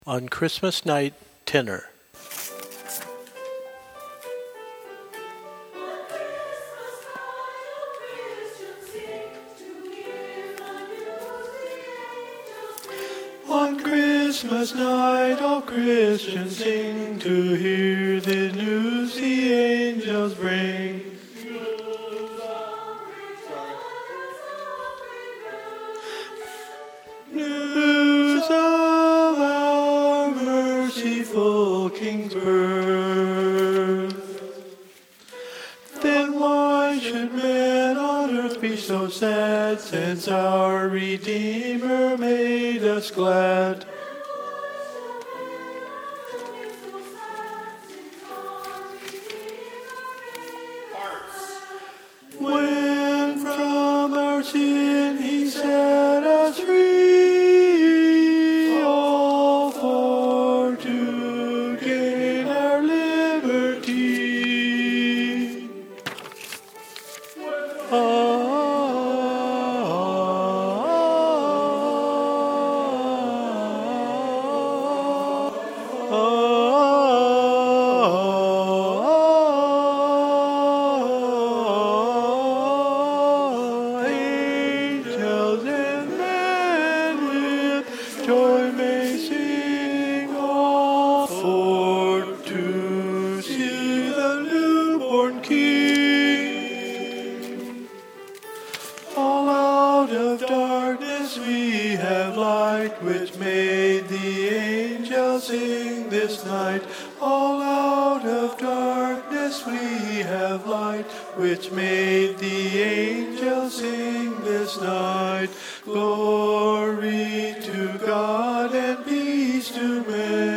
On Christmas night, tenor. On Christmas night, all Christians sing to hear the news the angels bring. News of our merciful King's birth. Then why should men on earth be so sad, since our Redeemer made us glad? When from our sin he set us free, all for to gain our liberty. Angels and men with joy may sing all for to see the newborn King. All out of darkness we have light, which made the angels sing this night. All out of darkness we have light, which made the angels sing this night. Glory to God and peace to men.